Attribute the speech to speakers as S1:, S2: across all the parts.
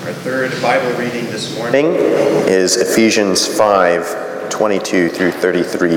S1: Our third Bible reading this morning is Ephesians 5:22 through 33.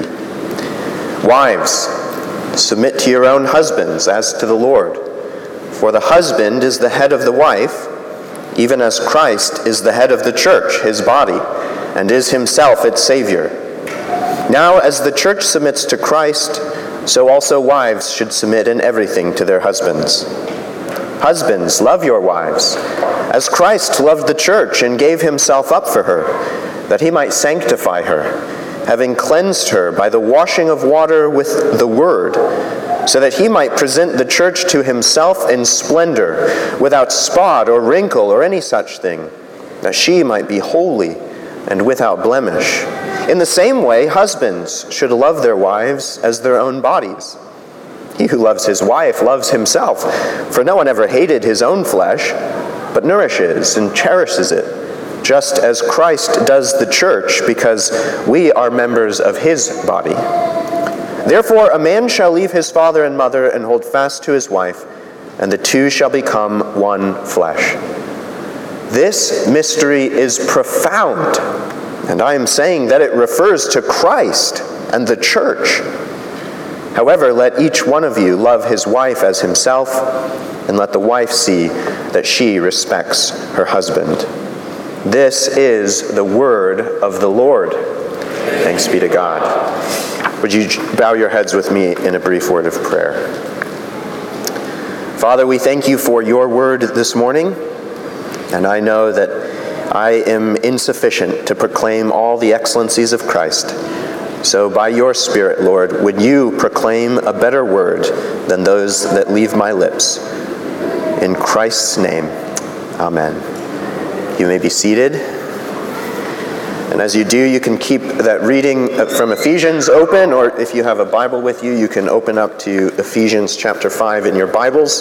S1: Wives, submit to your own husbands as to the Lord. For the husband is the head of the wife, even as Christ is the head of the church, his body, and is himself its Savior. Now, as the church submits to Christ, so also wives should submit in everything to their husbands. Husbands, love your wives, as Christ loved the church and gave himself up for her, that he might sanctify her, having cleansed her by the washing of water with the word, so that he might present the church to himself in splendor, without spot or wrinkle or any such thing, that she might be holy and without blemish. In the same way, husbands should love their wives as their own bodies. He who loves his wife loves himself, for no one ever hated his own flesh, but nourishes and cherishes it, just as Christ does the church, because we are members of his body. Therefore, a man shall leave his father and mother and hold fast to his wife, and the two shall become one flesh. This mystery is profound, and I am saying that it refers to Christ and the church. However, let each one of you love his wife as himself, and let the wife see that she respects her husband. This is the word of the Lord. Thanks be to God. Would you bow your heads with me in a brief word of prayer? Father, we thank you for your word this morning, and I know that I am insufficient to proclaim all the excellencies of Christ. So by your Spirit, Lord, would you proclaim a better word than those that leave my lips? In Christ's name, amen. You may be seated. And as you do, you can keep that reading from Ephesians open, or if you have a Bible with you, you can open up to Ephesians chapter 5 in your Bibles.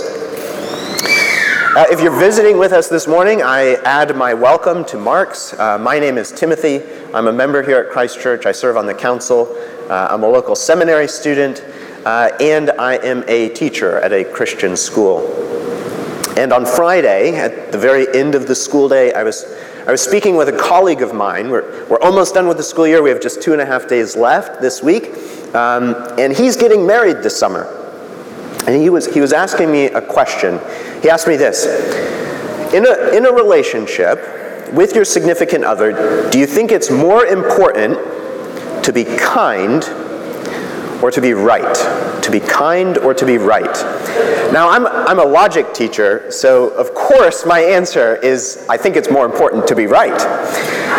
S1: If you're visiting with us this morning, I add my welcome to Mark's. My name is Timothy. I'm a member here at Christ Church. I serve on the council. I'm a local seminary student, and I am a teacher at a Christian school. And on Friday, at the very end of the school day, I was speaking with a colleague of mine. We're almost done with the school year. We have just 2.5 days left this week, and he's getting married this summer. And he was asking me a question. He asked me this: in a relationship with your significant other, do you think it's more important to be kind or to be right? To be kind or to be right? Now, I'm a logic teacher, so of course my answer is I think it's more important to be right.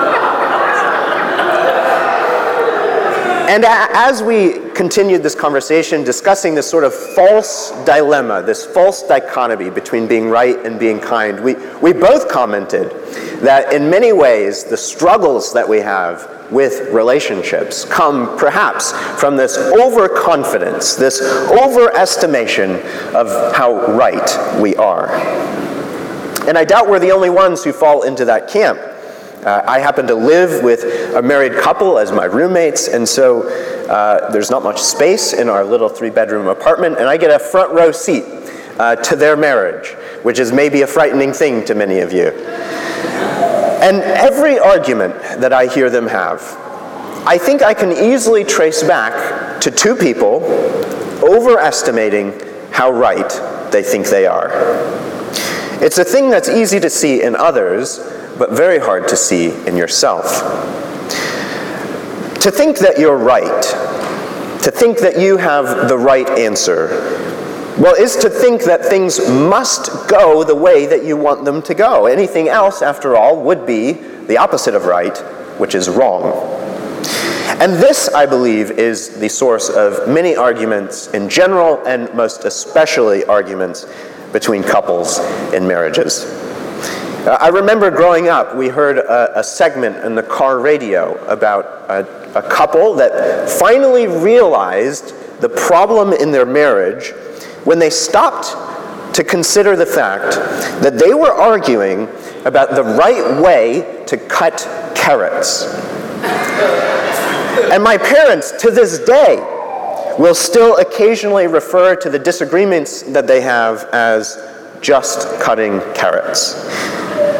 S1: And as we continued this conversation, discussing this sort of false dilemma, this false dichotomy between being right and being kind, we both commented that in many ways the struggles that we have with relationships come perhaps from this overconfidence, this overestimation of how right we are. And I doubt we're the only ones who fall into that camp. I happen to live with a married couple as my roommates, and so there's not much space in our little 3-bedroom apartment, and I get a front row seat to their marriage, which is maybe a frightening thing to many of you. And every argument that I hear them have, I think I can easily trace back to two people overestimating how right they think they are. It's a thing that's easy to see in others, but very hard to see in yourself. To think that you're right, to think that you have the right answer, well, is to think that things must go the way that you want them to go. Anything else, after all, would be the opposite of right, which is wrong. And this, I believe, is the source of many arguments in general, and most especially arguments between couples in marriages. I remember growing up, we heard a segment in the car radio about a couple that finally realized the problem in their marriage when they stopped to consider the fact that they were arguing about the right way to cut carrots. And my parents, to this day, will still occasionally refer to the disagreements that they have as just cutting carrots.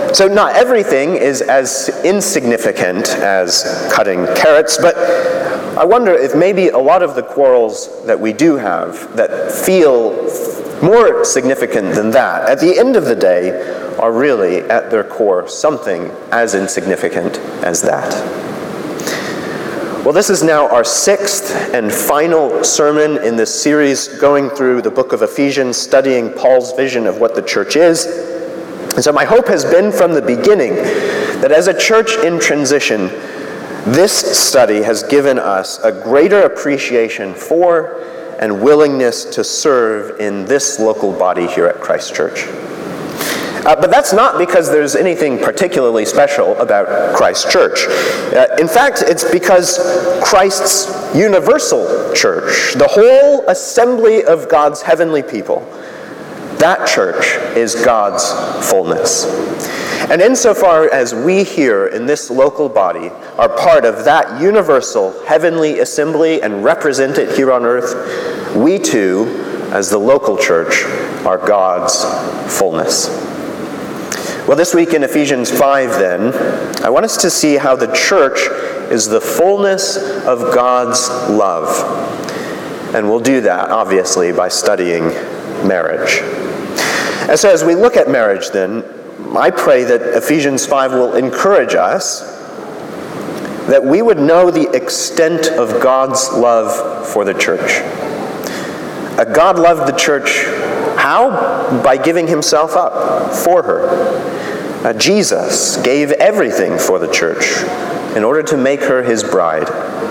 S1: So not everything is as insignificant as cutting carrots, but I wonder if maybe a lot of the quarrels that we do have that feel more significant than that, at the end of the day, are really, at their core, something as insignificant as that. Well, this is now our sixth and final sermon in this series going through the book of Ephesians, studying Paul's vision of what the church is. And so my hope has been from the beginning that as a church in transition, this study has given us a greater appreciation for and willingness to serve in this local body here at Christ Church. But that's not because there's anything particularly special about Christ Church. In fact, it's because Christ's universal church, the whole assembly of God's heavenly people, that church is God's fullness. And insofar as we here in this local body are part of that universal heavenly assembly and represent it here on earth, we too, as the local church, are God's fullness. Well, this week in Ephesians 5, then, I want us to see how the church is the fullness of God's love. And we'll do that, obviously, by studying marriage. And so as we look at marriage, then, I pray that Ephesians 5 will encourage us that we would know the extent of God's love for the church. God loved the church how? By giving himself up for her. Jesus gave everything for the church in order to make her his bride.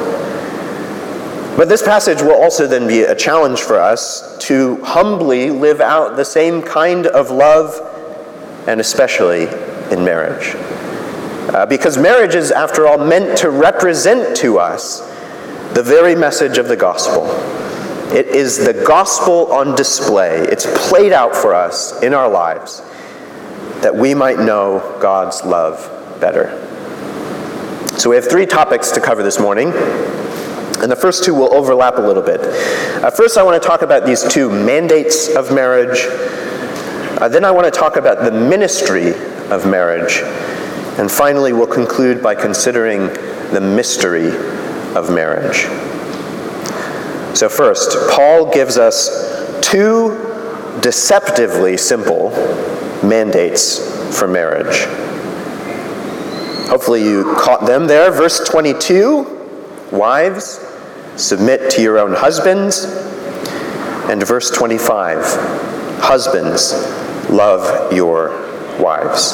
S1: But this passage will also then be a challenge for us to humbly live out the same kind of love, and especially in marriage. Because marriage is, after all, meant to represent to us the very message of the gospel. It is the gospel on display. It's played out for us in our lives that we might know God's love better. So we have three topics to cover this morning, and the first two will overlap a little bit. First, I want to talk about these two mandates of marriage. Then I want to talk about the ministry of marriage. And finally, we'll conclude by considering the mystery of marriage. So first, Paul gives us two deceptively simple mandates for marriage. Hopefully you caught them there. Verse 22, wives, submit to your own husbands. And verse 25, husbands, love your wives.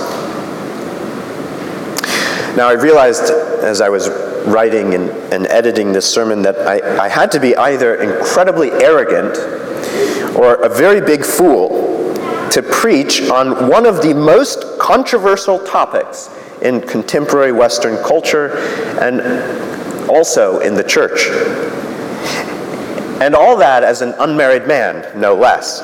S1: Now I realized as I was writing and editing this sermon that I had to be either incredibly arrogant or a very big fool to preach on one of the most controversial topics in contemporary Western culture and also in the church. And all that as an unmarried man, no less.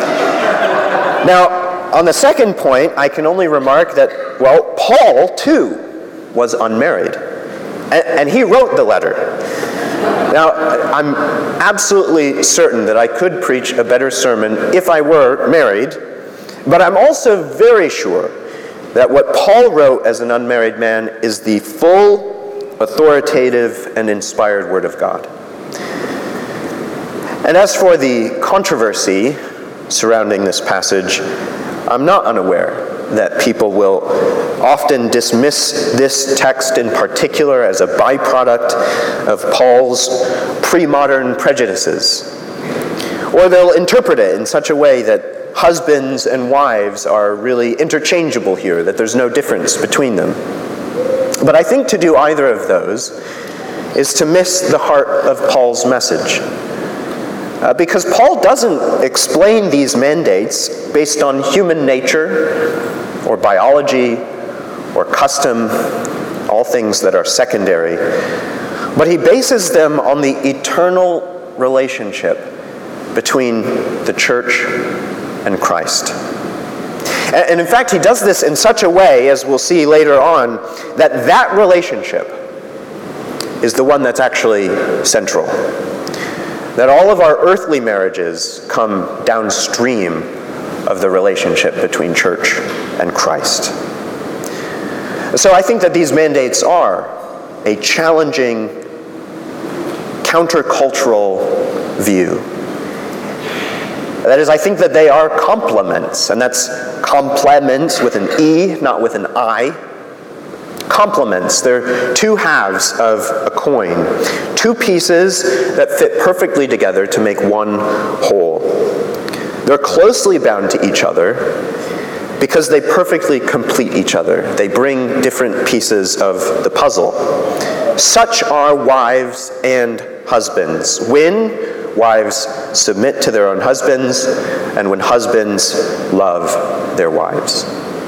S1: Now, on the second point, I can only remark that, well, Paul, too, was unmarried. And he wrote the letter. Now, I'm absolutely certain that I could preach a better sermon if I were married, but I'm also very sure that what Paul wrote as an unmarried man is the full, authoritative, and inspired Word of God. And as for the controversy surrounding this passage, I'm not unaware that people will often dismiss this text in particular as a byproduct of Paul's pre-modern prejudices. Or they'll interpret it in such a way that husbands and wives are really interchangeable here, that there's no difference between them. But I think to do either of those is to miss the heart of Paul's message. Because Paul doesn't explain these mandates based on human nature or biology or custom, all things that are secondary, but he bases them on the eternal relationship between the church and Christ. And in fact, he does this in such a way, as we'll see later on, that relationship is the one that's actually central. That all of our earthly marriages come downstream of the relationship between church and Christ. So I think that these mandates are a challenging, countercultural view. That is, I think that they are complements, and that's complements with an E, not with an I. Complements, they're two halves of a coin, two pieces that fit perfectly together to make one whole. They're closely bound to each other because they perfectly complete each other. They bring different pieces of the puzzle. Such are wives and husbands. When wives submit to their own husbands, and when husbands love their wives.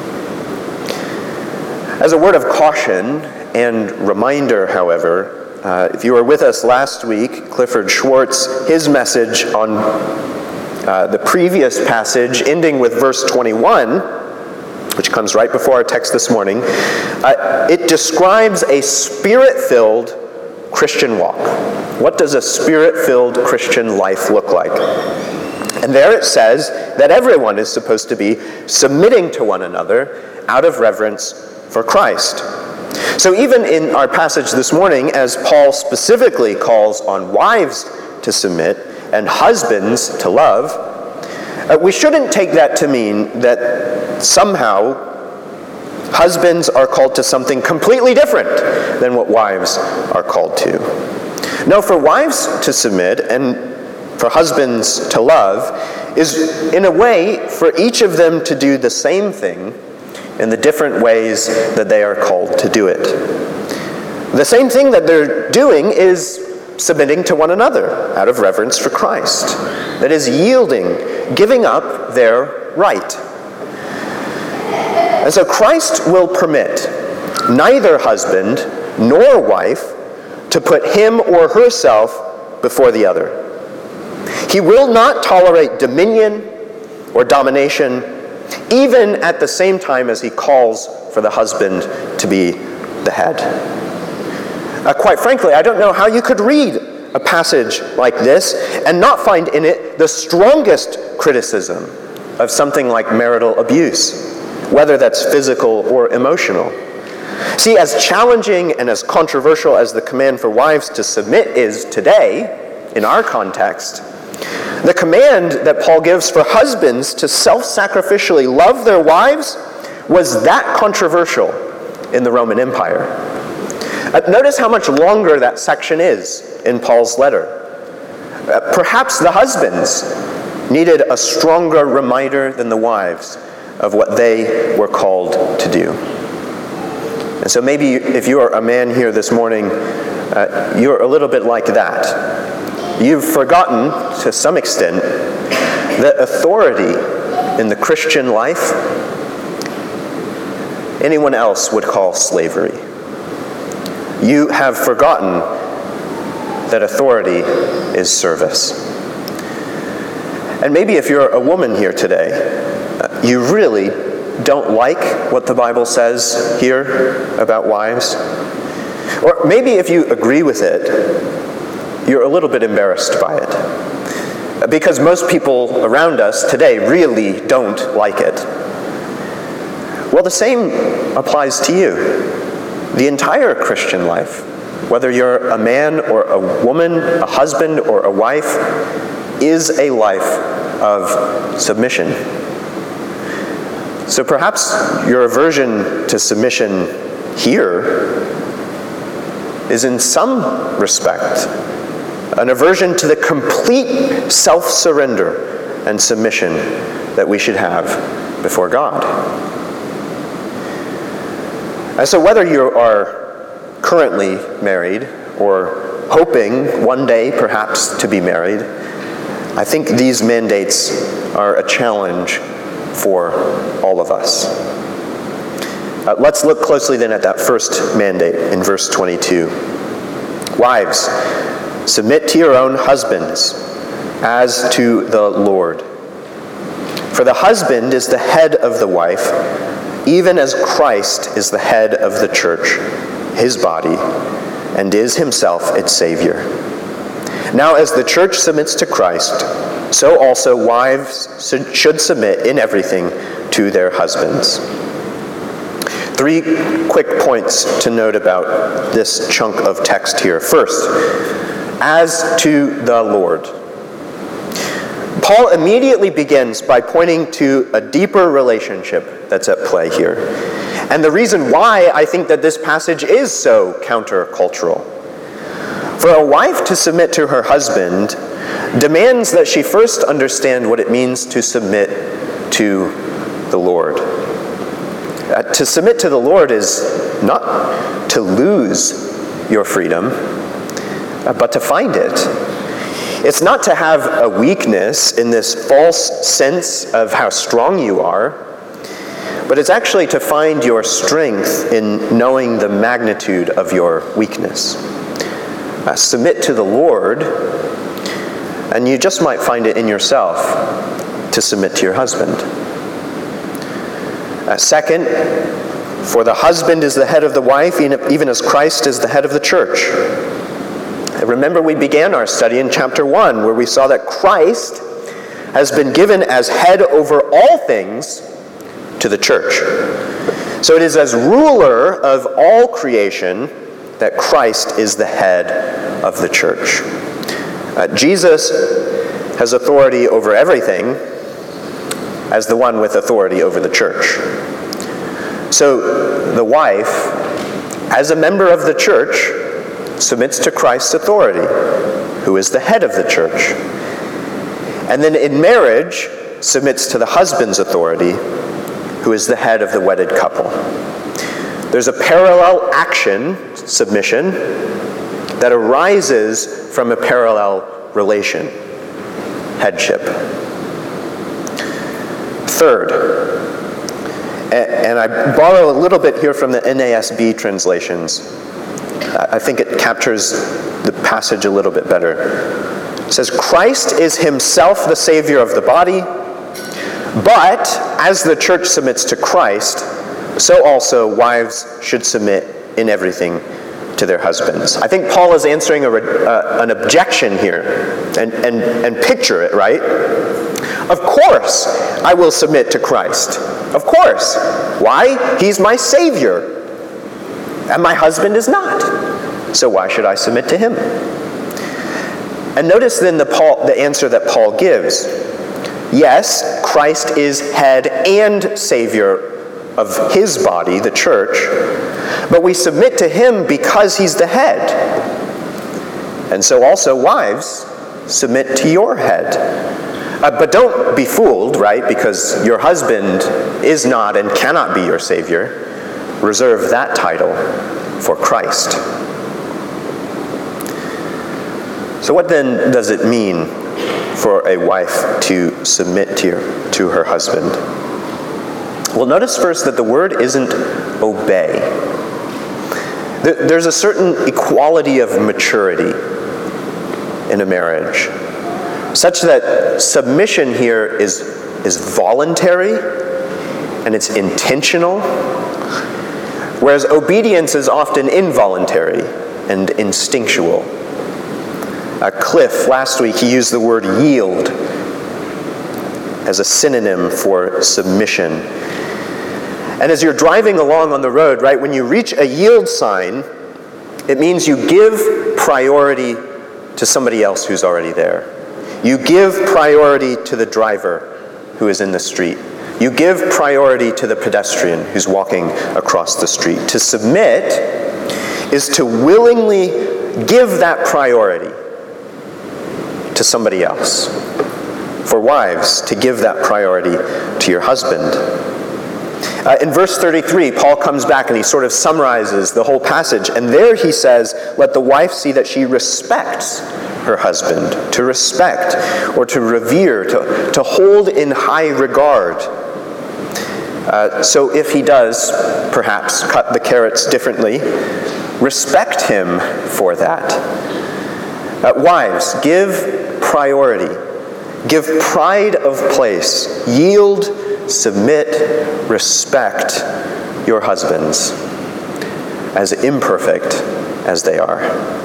S1: As a word of caution and reminder, however, if you were with us last week, Clifford Schwartz, his message on the previous passage, ending with verse 21, which comes right before our text this morning, it describes a spirit-filled Christian walk. What does a spirit-filled Christian life look like? And there it says that everyone is supposed to be submitting to one another out of reverence for Christ. So even in our passage this morning, as Paul specifically calls on wives to submit and husbands to love, we shouldn't take that to mean that somehow husbands are called to something completely different than what wives are called to. No, for wives to submit and for husbands to love is, in a way, for each of them to do the same thing in the different ways that they are called to do it. The same thing that they're doing is submitting to one another out of reverence for Christ. That is, yielding, giving up their right. And so Christ will permit neither husband nor wife to put him or herself before the other. He will not tolerate dominion or domination, even at the same time as he calls for the husband to be the head. Quite frankly, I don't know how you could read a passage like this and not find in it the strongest criticism of something like marital abuse, whether that's physical or emotional. See, as challenging and as controversial as the command for wives to submit is today, in our context, the command that Paul gives for husbands to self-sacrificially love their wives was that controversial in the Roman Empire. Notice how much longer that section is in Paul's letter. Perhaps the husbands needed a stronger reminder than the wives of what they were called to do. And so maybe if you are a man here this morning, you're a little bit like that. You've forgotten, to some extent, that authority in the Christian life, anyone else would call slavery. You have forgotten that authority is service. And maybe if you're a woman here today, you really don't like what the Bible says here about wives. Or maybe if you agree with it, you're a little bit embarrassed by it. Because most people around us today really don't like it. Well, the same applies to you. The entire Christian life, whether you're a man or a woman, a husband or a wife, is a life of submission. So perhaps your aversion to submission here is in some respect an aversion to the complete self-surrender and submission that we should have before God. And so whether you are currently married or hoping one day perhaps to be married, I think these mandates are a challenge for all of us. Let's look closely then at that first mandate in verse 22. Wives, submit to your own husbands as to the Lord. For the husband is the head of the wife, even as Christ is the head of the church, his body, and is himself its Savior. Now as the church submits to Christ, so also wives should submit in everything to their husbands. 3 3 quick points to note about this chunk of text here. First, as to the Lord. Paul immediately begins by pointing to a deeper relationship that's at play here. And the reason why I think that this passage is so countercultural. For a wife to submit to her husband demands that she first understand what it means to submit to the Lord. To submit to the Lord is not to lose your freedom, but to find it. It's not to have a weakness in this false sense of how strong you are, but it's actually to find your strength in knowing the magnitude of your weakness. Submit to the Lord, and you just might find it in yourself to submit to your husband. Second, for the husband is the head of the wife, even as Christ is the head of the church. Remember, we began our study in chapter 1, where we saw that Christ has been given as head over all things to the church. So it is as ruler of all creation that Christ is the head of the church. Jesus has authority over everything as the one with authority over the church. So the wife, as a member of the church, submits to Christ's authority, who is the head of the church. And then in marriage, submits to the husband's authority, who is the head of the wedded couple. There's a parallel action, submission, that arises from a parallel relation, headship. Third, and I borrow a little bit here from the NASB translations. I think it captures the passage a little bit better. It says, Christ is himself the Savior of the body, but as the church submits to Christ, so also wives should submit in everything to their husbands. I think Paul is answering an objection here, and picture it, right? Of course I will submit to Christ. Of course. Why? He's my Savior. And my husband is not. So why should I submit to him? And notice then the answer that Paul gives. Yes, Christ is head and Savior of his body, the church, but we submit to him because he's the head. And so also wives, submit to your head. But don't be fooled, right? Because your husband is not and cannot be your Savior. Reserve that title for Christ. So what then does it mean for a wife to submit to her husband? Well, notice first that the word isn't obey. There's a certain equality of maturity in a marriage, such that submission here is voluntary and it's intentional, whereas obedience is often involuntary and instinctual. Cliff, last week, he used the word yield as a synonym for submission. And as you're driving along on the road, right, when you reach a yield sign, it means you give priority to somebody else who's already there. You give priority to the driver who is in the street. You give priority to the pedestrian who's walking across the street. To submit is to willingly give that priority to somebody else. For wives, to give that priority to your husband. In verse 33, Paul comes back and he sort of summarizes the whole passage. And there he says, let the wife see that she respects her husband. To respect or to revere, to hold in high regard. So if he does, perhaps, cut the carrots differently, respect him for that. Wives, give priority. Give pride of place. Yield, submit, respect your husbands, as imperfect as they are.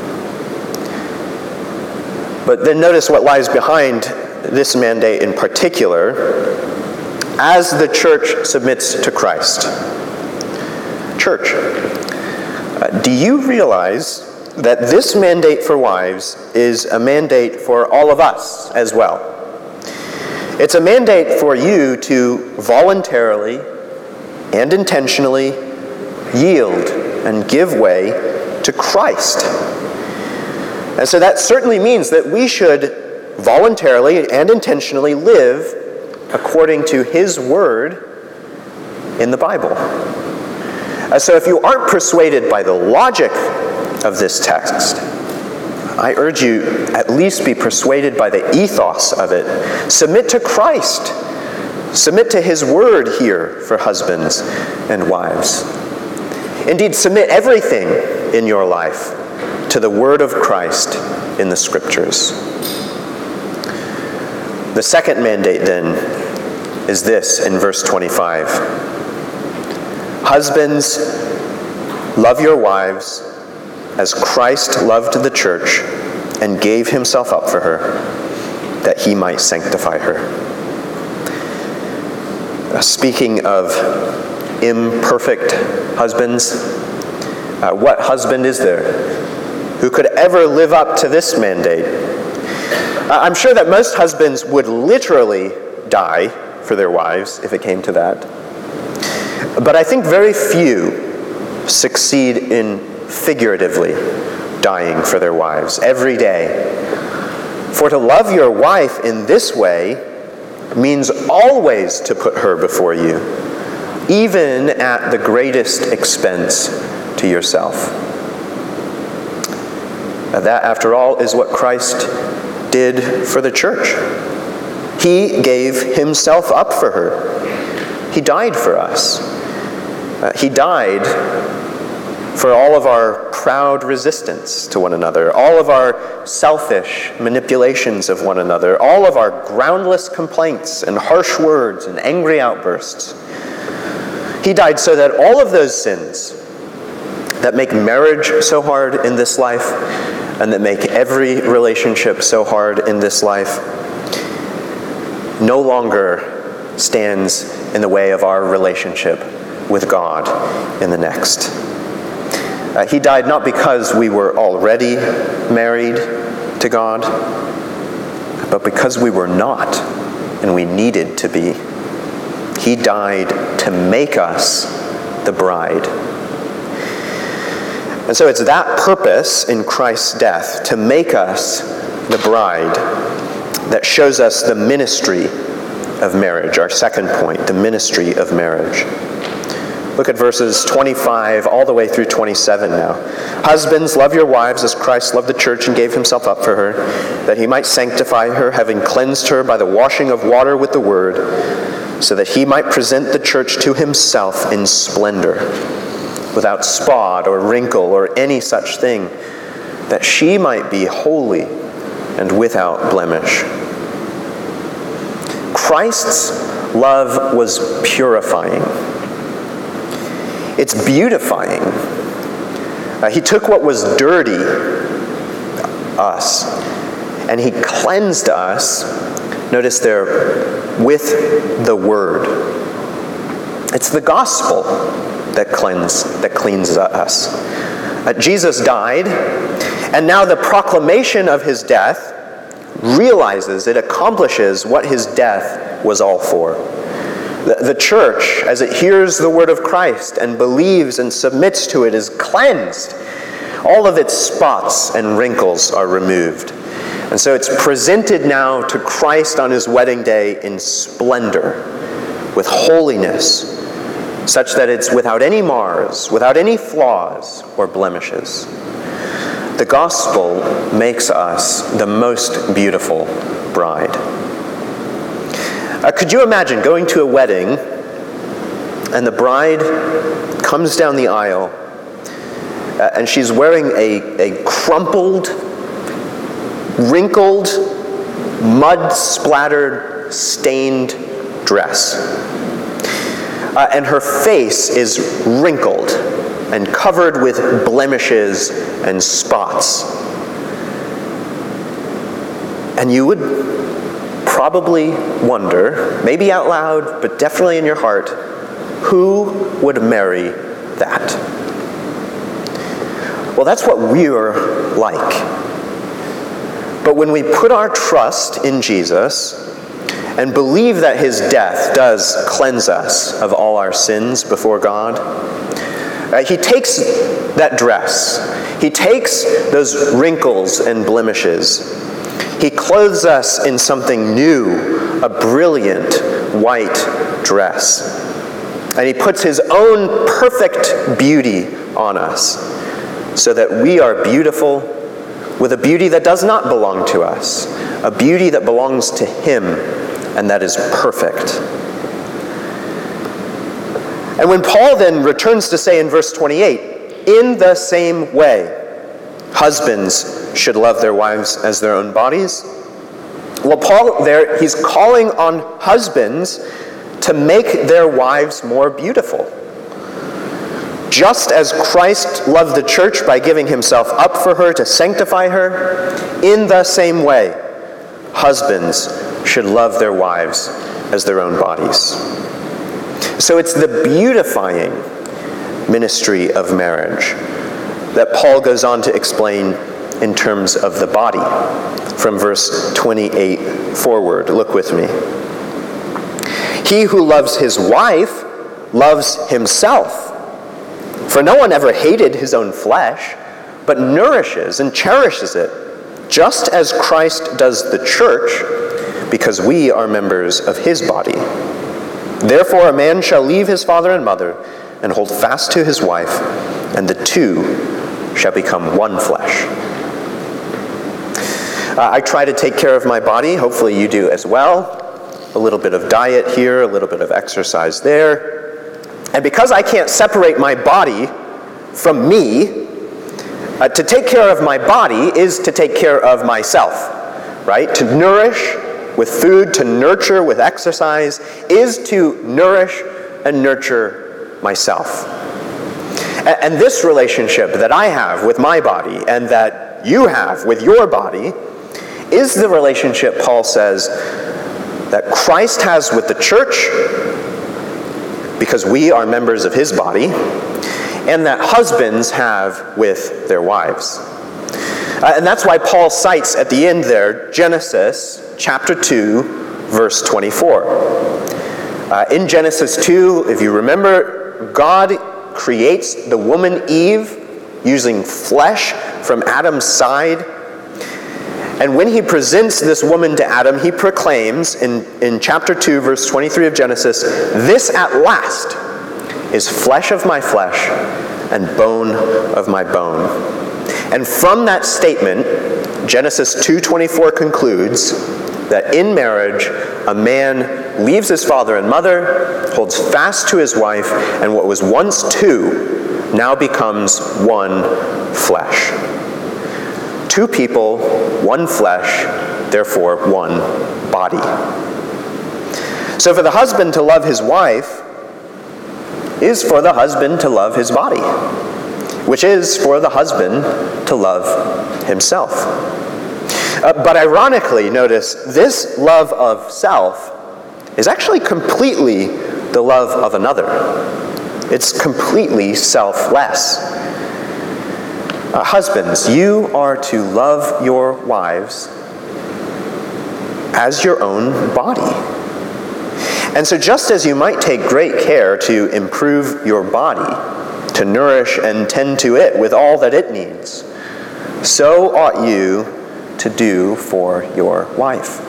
S1: But then notice what lies behind this mandate in particular. As the church submits to Christ. church. Do you realize that this mandate for wives is a mandate for all of us as well? It's a mandate for you to voluntarily and intentionally yield and give way to Christ. And so that certainly means that we should voluntarily and intentionally live according to His Word in the Bible. So if you aren't persuaded by the logic of this text, I urge you at least be persuaded by the ethos of it. Submit to Christ. Submit to His Word here for husbands and wives. Indeed, submit everything in your life to the Word of Christ in the Scriptures. The second mandate, then, is this in verse 25. Husbands, love your wives as Christ loved the church and gave Himself up for her, that He might sanctify her. Speaking of imperfect husbands, what husband is there who could ever live up to this mandate? I'm sure that most husbands would literally die for their wives if it came to that. But I think very few succeed in figuratively dying for their wives every day. For to love your wife in this way means always to put her before you, even at the greatest expense to yourself. That, after all, is what Christ did for the church. He gave Himself up for her. He died for us. He died for all of our proud resistance to one another, all of our selfish manipulations of one another, all of our groundless complaints and harsh words and angry outbursts. He died so that all of those sins that make marriage so hard in this life and that make every relationship so hard in this life no longer stands in the way of our relationship with God in the next. He died not because we were already married to God, but because we were not, and we needed to be. He died to make us the bride. And so it's that purpose in Christ's death, to make us the bride, that shows us the ministry of marriage. Our second point, the ministry of marriage. Look at verses 25 all the way through 27 now. Husbands, love your wives as Christ loved the church and gave Himself up for her, that He might sanctify her, having cleansed her by the washing of water with the word, so that He might present the church to Himself in splendor, without spot or wrinkle or any such thing, that she might be holy and without blemish. Christ's love was purifying. It's beautifying. He took what was dirty, us, and He cleansed us, notice there, with the Word. It's the gospel that cleans us. Jesus died, and now the proclamation of His death realizes, it accomplishes what His death was all for. The church, as it hears the word of Christ and believes and submits to it, is cleansed. All of its spots and wrinkles are removed. And so it's presented now to Christ on His wedding day in splendor, with holiness, such that it's without any mars, without any flaws or blemishes. The gospel makes us the most beautiful bride. Could you imagine going to a wedding and the bride comes down the aisle and she's wearing a crumpled, wrinkled, mud-splattered, stained dress. And her face is wrinkled and covered with blemishes and spots. And you would probably wonder, maybe out loud, but definitely in your heart, who would marry that? Well, that's what we're like. But when we put our trust in Jesus and believe that his death does cleanse us of all our sins before God, he takes that dress, he takes those wrinkles and blemishes, he clothes us in something new, a brilliant white dress. And he puts his own perfect beauty on us so that we are beautiful with a beauty that does not belong to us, a beauty that belongs to him and that is perfect. And when Paul then returns to say in verse 28, in the same way, husbands should love their wives as their own bodies. Well, Paul there, he's calling on husbands to make their wives more beautiful. Just as Christ loved the church by giving himself up for her to sanctify her, in the same way, husbands should love their wives as their own bodies. So it's the beautifying ministry of marriage that Paul goes on to explain in terms of the body from verse 28 forward. Look with me. He who loves his wife loves himself. For no one ever hated his own flesh, but nourishes and cherishes it, just as Christ does the church, because we are members of his body. Therefore a man shall leave his father and mother and hold fast to his wife, and the two shall become one flesh. I try to take care of my body. Hopefully you do as well. A little bit of diet here, a little bit of exercise there. And because I can't separate my body from me, to take care of my body is to take care of myself, right? To nourish with food, to nurture with exercise, is to nourish and nurture myself. And this relationship that I have with my body and that you have with your body is the relationship, Paul says, that Christ has with the church, because we are members of his body, and that husbands have with their wives. And that's why Paul cites at the end there, Genesis chapter 2, verse 24. In Genesis 2, if you remember, God creates the woman Eve using flesh from Adam's side. And when he presents this woman to Adam, he proclaims in chapter 2, verse 23 of Genesis, "This at last is flesh of my flesh and bone of my bone." And from that statement, Genesis 2:24 concludes that in marriage, a man leaves his father and mother, holds fast to his wife, and what was once two now becomes one flesh. Two people, one flesh, therefore one body. So for the husband to love his wife is for the husband to love his body, which is for the husband to love himself. But ironically, notice, this love of self is actually completely the love of another. It's completely selfless. Husbands, you are to love your wives as your own body. And so just as you might take great care to improve your body, to nourish and tend to it with all that it needs, so ought you to do for your wife.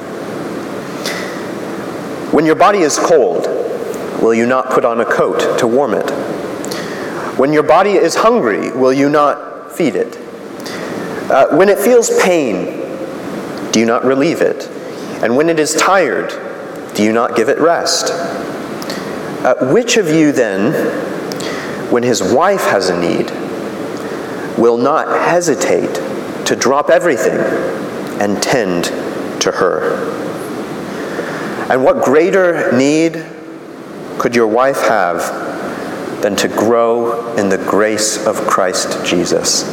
S1: When your body is cold, will you not put on a coat to warm it? When your body is hungry, will you not feed it? When it feels pain, do you not relieve it? And when it is tired, do you not give it rest? Which of you then, when his wife has a need, will not hesitate to drop everything and tend to her? And what greater need could your wife have than to grow in the grace of Christ Jesus?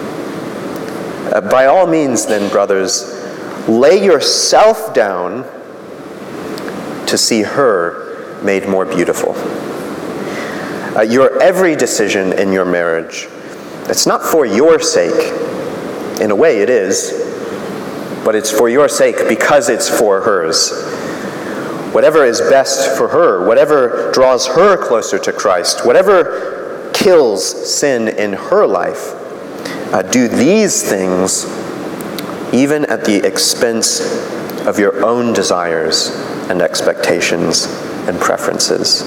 S1: By all means then, brothers, lay yourself down to see her made more beautiful. Your every decision in your marriage, it's not for your sake. In a way it is, but it's for your sake because it's for hers. Whatever is best for her, whatever draws her closer to Christ, whatever kills sin in her life, do these things even at the expense of your own desires and expectations and preferences.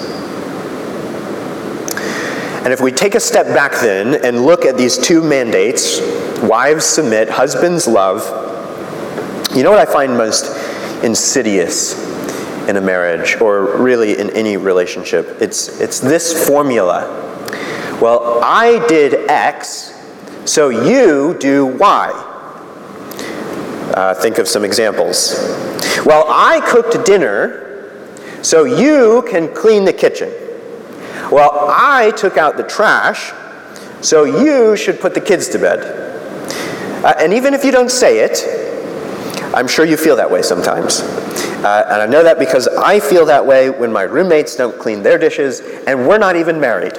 S1: And if we take a step back then and look at these two mandates, wives submit, husbands love, you know what I find most insidious in a marriage, or really in any relationship? It's this formula. Well, I did X, so you do Y. Think of some examples. Well, I cooked dinner, so you can clean the kitchen. Well, I took out the trash, so you should put the kids to bed. And even if you don't say it, I'm sure you feel that way sometimes. And I know that because I feel that way when my roommates don't clean their dishes, and we're not even married.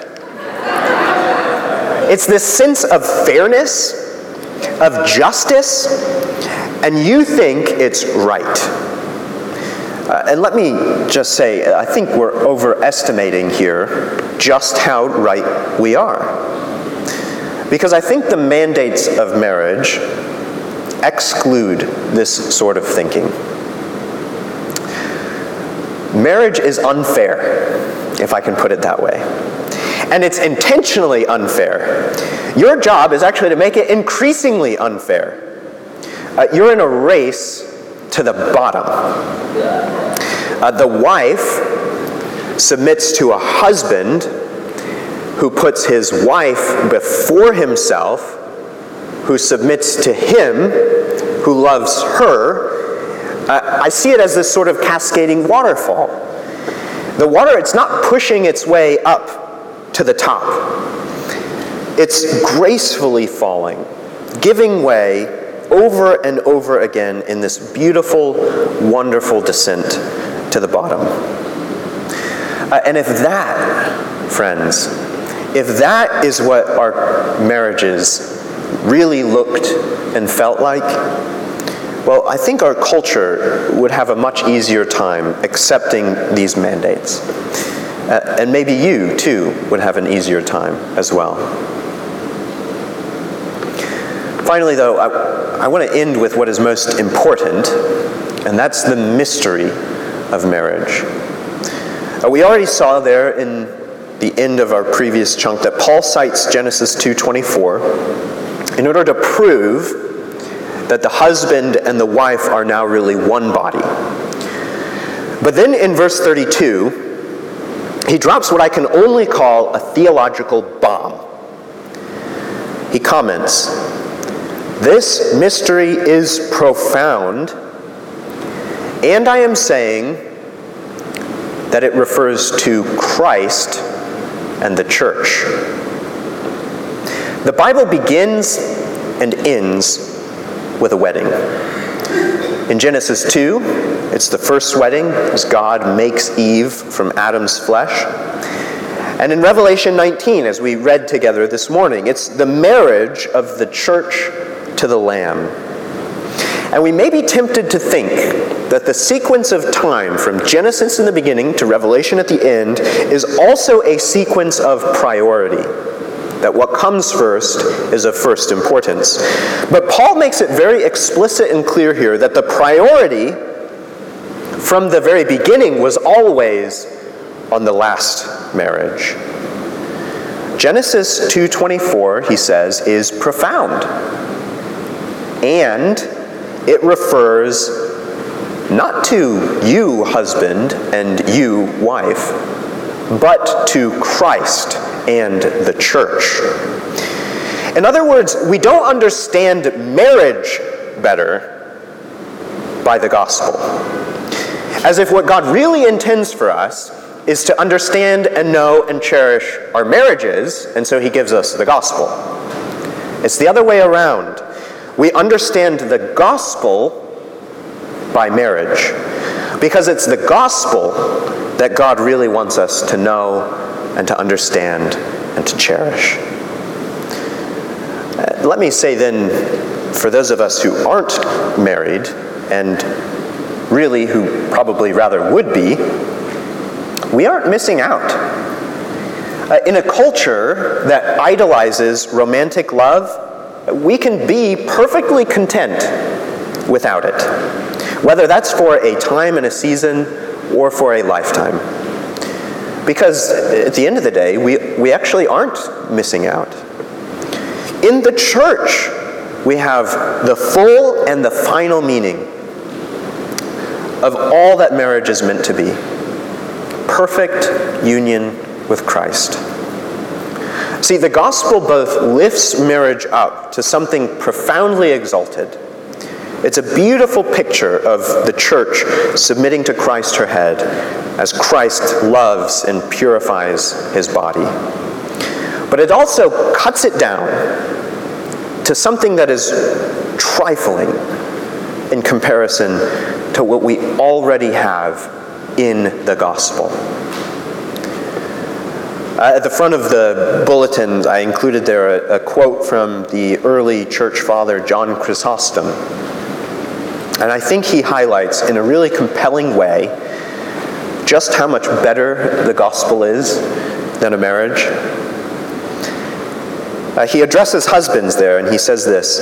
S1: It's this sense of fairness, of justice, and you think it's right. And let me just say, I think we're overestimating here just how right we are. Because I think the mandates of marriage exclude this sort of thinking. Marriage is unfair, if I can put it that way. And it's intentionally unfair. Your job is actually to make it increasingly unfair. You're in a race to the bottom. The wife submits to a husband who puts his wife before himself, who submits to him, who loves her. I see it as this sort of cascading waterfall. The water, it's not pushing its way up to the top. It's gracefully falling, giving way over and over again in this beautiful, wonderful descent to the bottom. And if that, friends, if that is what our marriages really looked and felt like, well, I think our culture would have a much easier time accepting these mandates. And maybe you, too, would have an easier time as well. Finally, though, I want to end with what is most important, and that's the mystery of marriage. We already saw there in the end of our previous chunk that Paul cites Genesis 2:24 in order to prove that the husband and the wife are now really one body. But then in verse 32, he drops what I can only call a theological bomb. He comments, "This mystery is profound, and I am saying that it refers to Christ and the church." The Bible begins and ends with a wedding. In Genesis 2, it's the first wedding as God makes Eve from Adam's flesh. And in Revelation 19, as we read together this morning, it's the marriage of the church to the Lamb. And we may be tempted to think that the sequence of time from Genesis in the beginning to Revelation at the end is also a sequence of priority, that what comes first is of first importance. But Paul makes it very explicit and clear here that the priority from the very beginning was always on the last marriage. Genesis 2:24, he says, is profound. And it refers not to you, husband, and you, wife, but to Christ and the church. In other words, we don't understand marriage better by the gospel. As if what God really intends for us is to understand and know and cherish our marriages, and so he gives us the gospel. It's the other way around. We understand the gospel by marriage, because it's the gospel that God really wants us to know and to understand and to cherish. Let me say then, for those of us who aren't married, and really who probably rather would be, we aren't missing out. In a culture that idolizes romantic love, we can be perfectly content without it, whether that's for a time and a season or for a lifetime. Because at the end of the day, we actually aren't missing out. In the church, we have the full and the final meaning of all that marriage is meant to be. Perfect union with Christ. See, the gospel both lifts marriage up to something profoundly exalted. It's a beautiful picture of the church submitting to Christ her head as Christ loves and purifies his body. But it also cuts it down to something that is trifling in comparison to what we already have in the gospel. At the front of the bulletin, I included there a quote from the early church father John Chrysostom. And I think he highlights in a really compelling way just how much better the gospel is than a marriage. He addresses husbands there, and he says this: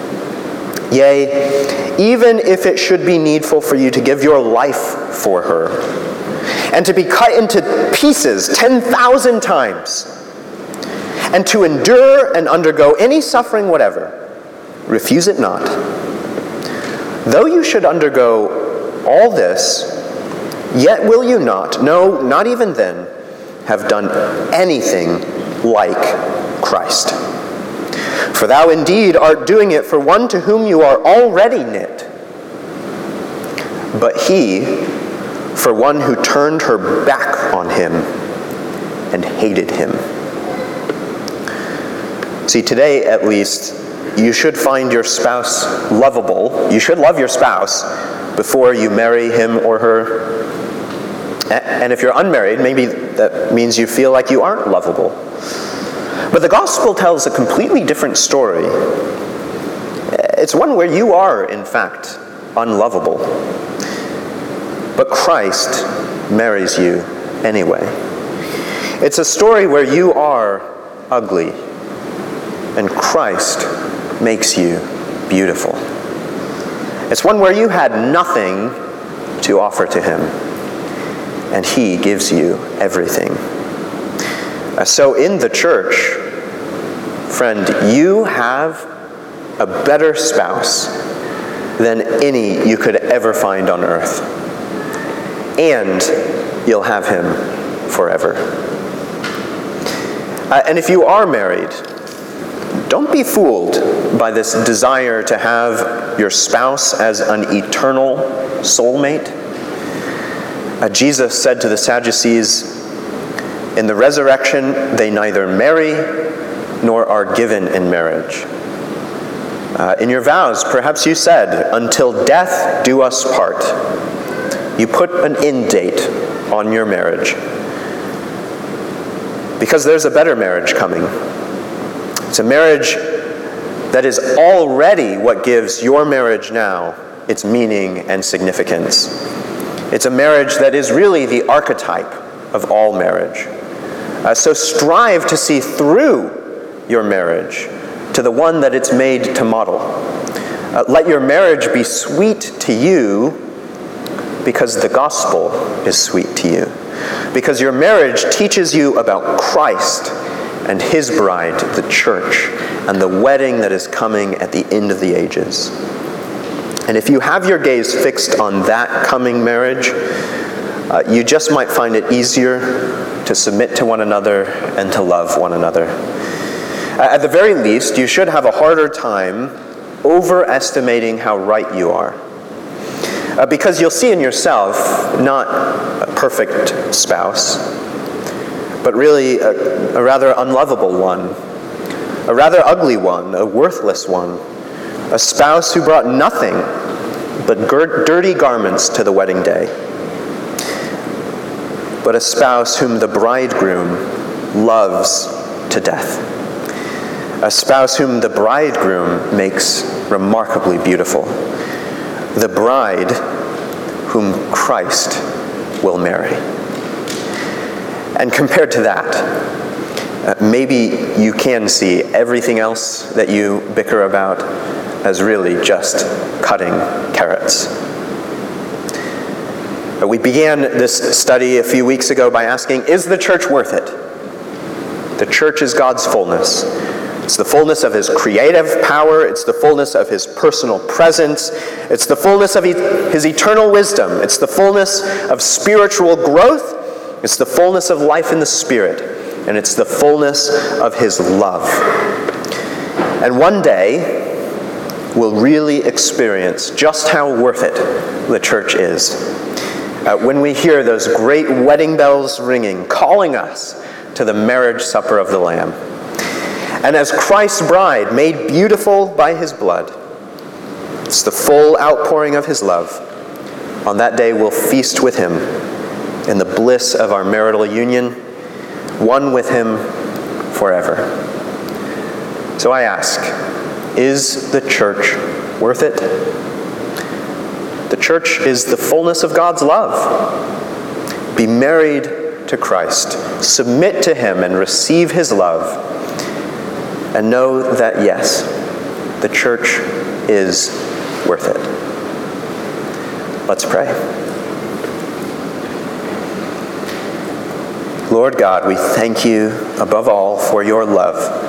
S1: "Yea, even if it should be needful for you to give your life for her, and to be cut into pieces 10,000 times, and to endure and undergo any suffering whatever, refuse it not. Though you should undergo all this, yet will you not, no, not even then, have done anything like Christ. For thou indeed art doing it for one to whom you are already knit, but he for one who turned her back on him and hated him." See, today at least, you should find your spouse lovable. You should love your spouse before you marry him or her. And if you're unmarried, maybe that means you feel like you aren't lovable. But the gospel tells a completely different story. It's one where you are, in fact, unlovable. But Christ marries you anyway. It's a story where you are ugly, and Christ makes you beautiful. It's one where you had nothing to offer to him, and he gives you everything. So in the church, friend, you have a better spouse than any you could ever find on earth. And you'll have him forever. And if you are married, don't be fooled by this desire to have your spouse as an eternal soulmate. Jesus said to the Sadducees, "In the resurrection, they neither marry nor are given in marriage." In your vows, perhaps you said, "Until death do us part." You put an end date on your marriage. Because there's a better marriage coming. It's a marriage that is already what gives your marriage now its meaning and significance. It's a marriage that is really the archetype of all marriage. So strive to see through your marriage to the one that it's made to model. Let your marriage be sweet to you because the gospel is sweet to you. Because your marriage teaches you about Christ and his bride, the church, and the wedding that is coming at the end of the ages. And if you have your gaze fixed on that coming marriage, you just might find it easier to submit to one another and to love one another. At the very least, you should have a harder time overestimating how right you are. Because you'll see in yourself not a perfect spouse, but really a rather unlovable one, a rather ugly one, a worthless one, a spouse who brought nothing but dirty garments to the wedding day. but a spouse whom the bridegroom loves to death. A spouse whom the bridegroom makes remarkably beautiful. The bride whom Christ will marry. And compared to that, maybe you can see everything else that you bicker about as really just cutting carrots. We began this study a few weeks ago by asking, is the church worth it? The church is God's fullness. It's the fullness of his creative power. It's the fullness of his personal presence. It's the fullness of his eternal wisdom. It's the fullness of spiritual growth. It's the fullness of life in the Spirit. And it's the fullness of his love. And one day, we'll really experience just how worth it the church is. When we hear those great wedding bells ringing, calling us to the marriage supper of the Lamb. And as Christ's bride, made beautiful by his blood, it's the full outpouring of his love. On that day, we'll feast with him in the bliss of our marital union, one with him forever. So I ask, is the church worth it? The church is the fullness of God's love. Be married to Christ, submit to him and receive his love, and know that yes, the church is worth it. Let's pray. Lord God, we thank you above all for your love.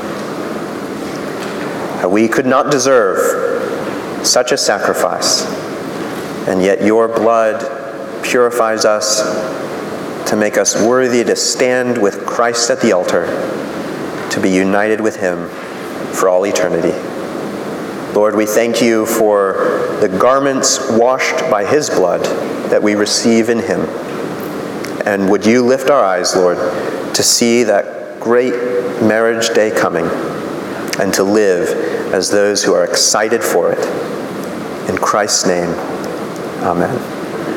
S1: We could not deserve such a sacrifice, and yet your blood purifies us to make us worthy to stand with Christ at the altar, to be united with him for all eternity. Lord, we thank you for the garments washed by his blood that we receive in him. And would you lift our eyes, Lord, to see that great marriage day coming and to live as those who are excited for it. In Christ's name, amen.